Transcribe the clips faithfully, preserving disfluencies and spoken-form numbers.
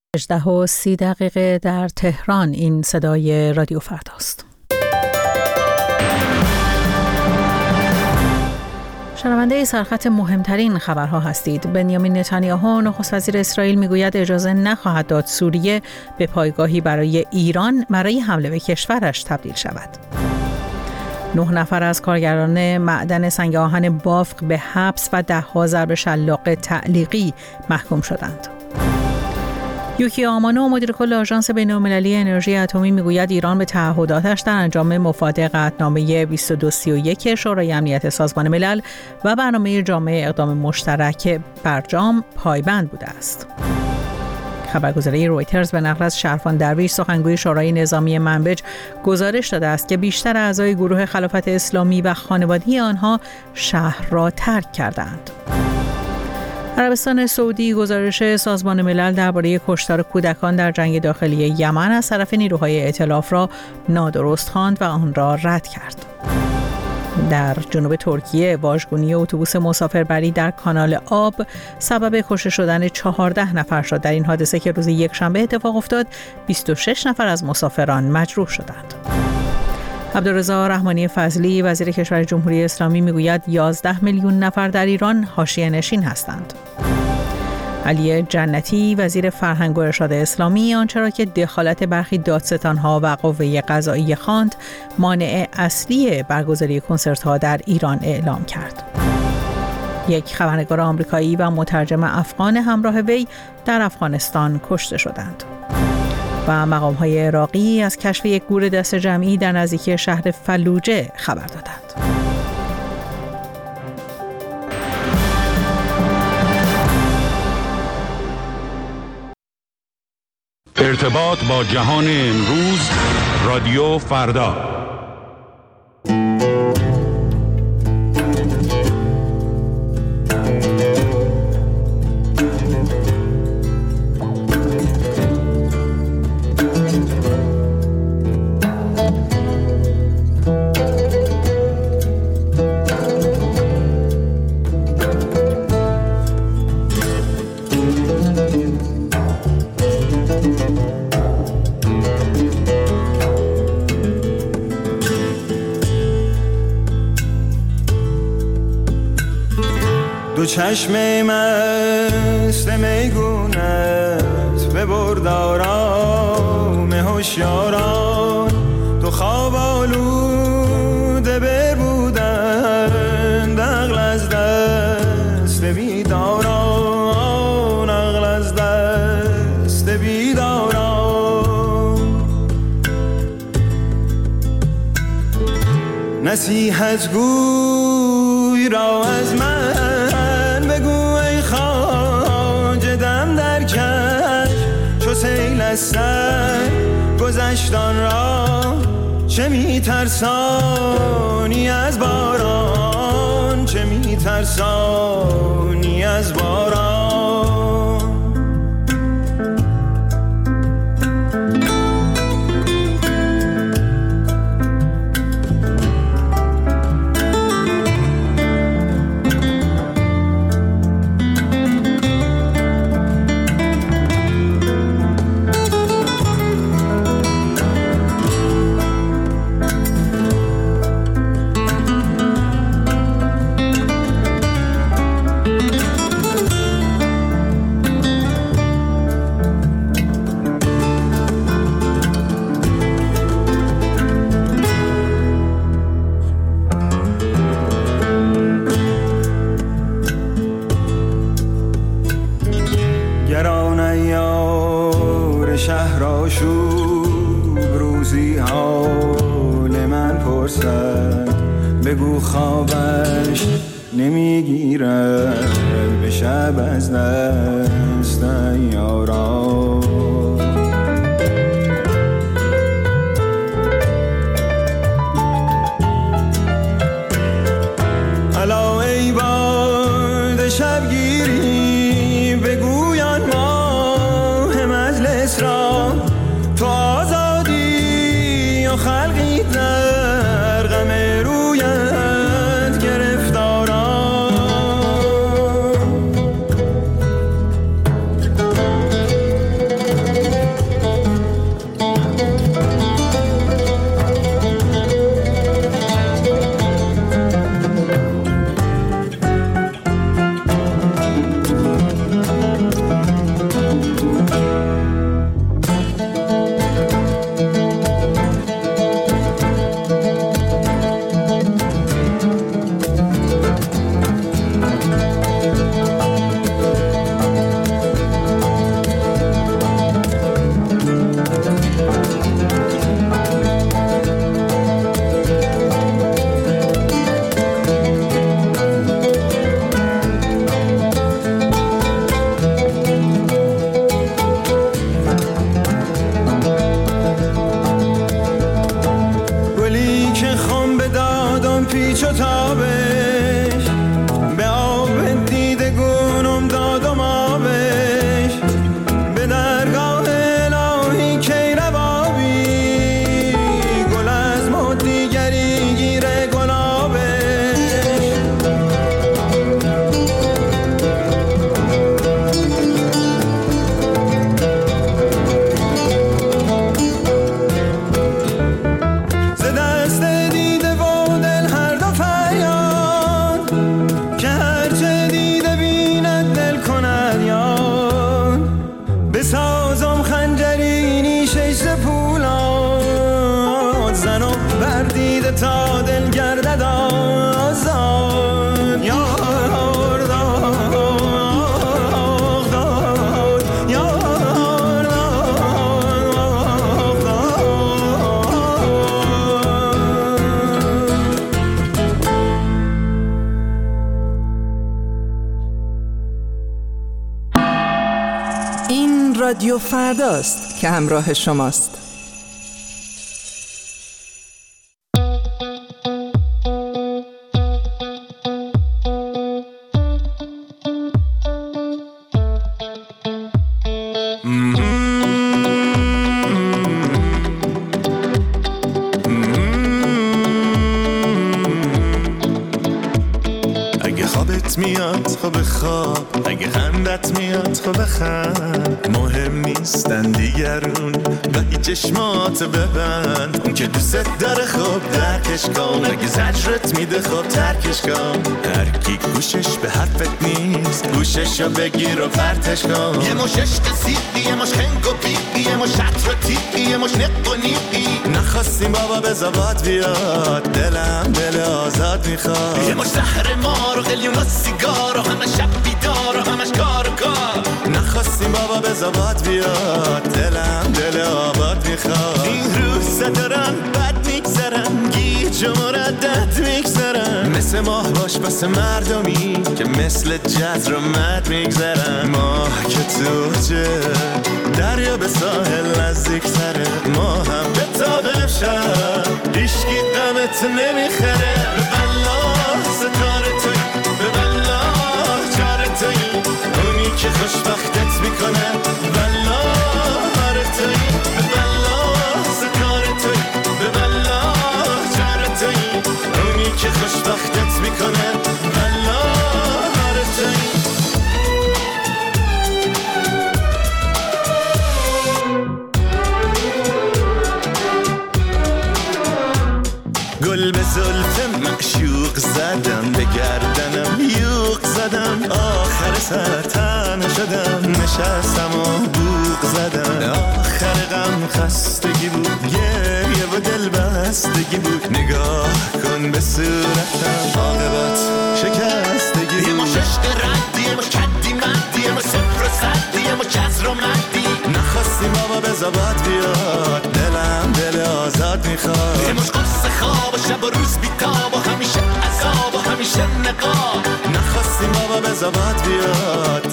هجده و سی دقیقه در تهران. این صدای رادیو فرداست. شنونده سرخط مهمترین خبرها هستید. بنیامین نتانیاهو نخست وزیر اسرائیل میگوید اجازه نخواهد داد سوریه به پایگاهی برای ایران برای حمله به کشورش تبدیل شود. نه نفر از کارگران معدن سنگ آهن بافق به حبس و ده ها ضرب شلاق تعلیقی محکوم شدند. یوکی آمانو مدیر کل آژانس بین‌المللی انرژی اتمی میگوید ایران به تعهداتش در انجام مفاد قطعنامه بیست و دو سی و یک شورای امنیت سازمان ملل و برنامه جامع اقدام مشترک برجام پایبند بوده است. خبرگزاری رویترز به نقل از شرفان درویش سخنگوی شورای نظامی منبج گزارش داده است که بیشتر اعضای گروه خلافت اسلامی و خانواده آنها شهر را ترک کردند. عربستان سعودی گزارش سازمان ملل درباره کشتار کودکان در جنگ داخلی یمن از طرف نیروهای ائتلاف را نادرست خواند و آن را رد کرد. در جنوب ترکیه واژگونی اتوبوس مسافربری در کانال آب سبب کشته شدن چهارده نفر شد. در این حادثه که روز یکشنبه اتفاق افتاد، بیست و شش نفر از مسافران مجروح شدند. عبدالرضا رحمانی فضلی وزیر کشور جمهوری اسلامی میگوید یازده میلیون نفر در ایران حاشیه نشین هستند. علی جنتی وزیر فرهنگ و ارشاد اسلامی آنچه را که دخالت برخی دادستان‌ها و قوه قضاییه خواند مانع اصلی برگزاری کنسرت‌ها در ایران اعلام کرد. یک خبرنگار آمریکایی و مترجم افغان همراه وی در افغانستان کشته شدند. و مقام‌های عراقی از کشف یک گور دست جمعی در نزدیکی شهر فلوجه خبر دادند. ارتباط با جهان امروز، رادیو فردا. دو چشم مست میگونت به برد آرام هوشیاران، دو خواب آلوده بربودند عقل از دست بیداران، عقل از دست بیداران. نصیحت گوی را از من سیل از سر گذشتان را، چه میترسانی از باران، چه میترسانی از باران. بگو خوابش نمیگیرد به شب از دست یاران. الا ای باد شبگیری بگویان ماه مجلس را، تو آزادی و خلقی در غم رویت گرفتاران. رادیو فرداست که همراه شماست. میاد خب خواب، اگه خندت میاد خب بخند، مهم نیستن دیگرون ولی چشمات ببند. اون که دوست داره خب درکش کن، اگه زجرت میده خب ترکش کن. هر کی گوشش به حرفت نیست گوششو بگیر و پرتش کن. یه مش عشق سیقی، یه مش خنگ و پیقی، یه مش عطر تیقی، یه مش نق و نیقی. نخواستیم بابا بزابات بیاد، دلم دل آزاد میخواد. یه مش زهر مار و قلیون و سیگار و همه شب بیدار و همش کار و کار. نخواستیم بابا بزابات بیاد، دلم دل آباد میخواد. این روزا دارن بد میگذرن، گیج و مردد میگذرن. مثل ماه باش بس مردمی که مثل جزر و مد میگذرن. ماه که توجه دریا به ساحل نزدیک تره، ما هم به تابه شد هیشگی قمت نمیخره. به بلا ستاره توی، به بلا چاره توی، اونی که خوشبختت میکنه. بلا هاره توی، به بلا ستاره توی، به بلا چاره توی، اونی که خوشبختت میکنه. بلا هاره توی. گل به زلف معشوق زدم، به گردنم یوق زدم. آخر سر تنها شدم، نشستم و بوق زدم. آخر غم خستگی بود، گریه و دل بستگی بود. نگاه کن به صورتم، عاقبت شکستگی بود. یه مش عشق ردی، یه مش کدی مدی، یه مش صفر و صدی، یه مش جزر و مدی. نخواستیم بابا بزابات بیاد، دلم دل آزاد میخواد. یه مش قرص خواب و شب و روز بیتاب و همیشه عذاب و همیشه نقاب. نخواستیم بابا بزابات بیاد.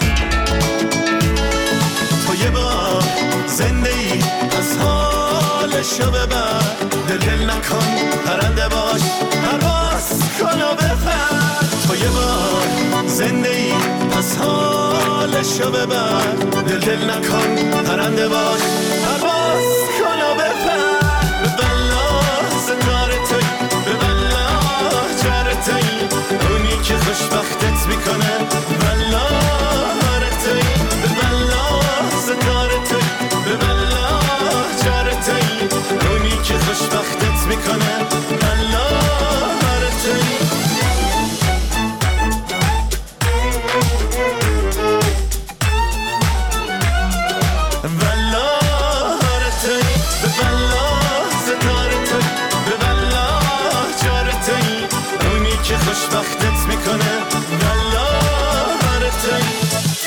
تو یه بار زنده ای از حالشو ببر، دل دل نکن پرنده باش، پرواز کن و بپر. تو یه بار زنده ای از حالشو ببر، دل دل نکن پرنده باش، پرواز کن و بپر. به بلا ستاره توی، به بلا چاره توی، اونی که خوشبختت میکنه. بلا هاره توی، به بلا ستاره توی، به بلا چاره توی، اونی که خوشبختت میکنه. بلا هاره توی. خوشبختت میکنه. بلا هاره توی.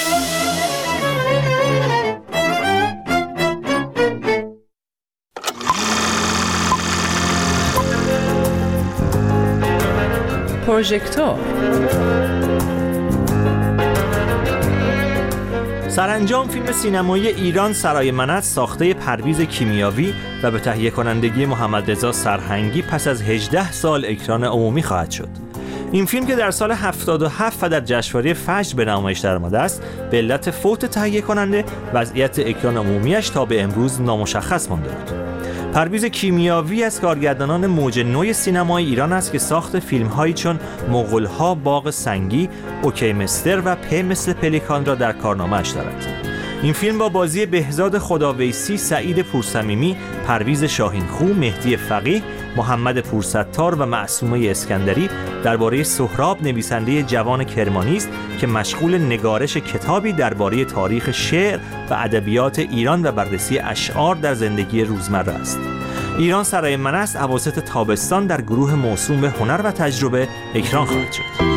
پروژکتور. سرانجام فیلم سینمایی ایران سرای منت ساخته پرویز کیمیاوی و به تهیه کنندگی محمد رضا سرهنگی پس از هجده سال اکران عمومی خواهد شد. این فیلم که در سال هفتاد و هفت و در جشنواره فجر به نمایش درآمده است، به علت فوت تهیه کننده وضعیت اکران عمومیش تا به امروز نامشخص مانده بود. پرویز کیمیاوی از کارگردانان موج نو سینمای ایران است که ساخت فیلم‌هایی چون مغول‌ها، باغ سنگی، اوکی مستر و په مثل پلیکان را در کارنامه‌اش دارد. این فیلم با بازی بهزاد خداویسی، سعید پورصمیمی، پرویز شاهینخو، مهدی فقیه، محمد پورستار و معصومه اسکندری درباره سهراب، نویسنده جوان کرمانی است که مشغول نگارش کتابی درباره تاریخ شعر و ادبیات ایران و بررسی اشعار در زندگی روزمره است. ایران سرای منت اواسط تابستان در گروه موسوم به هنر و تجربه اکران خواهد شد.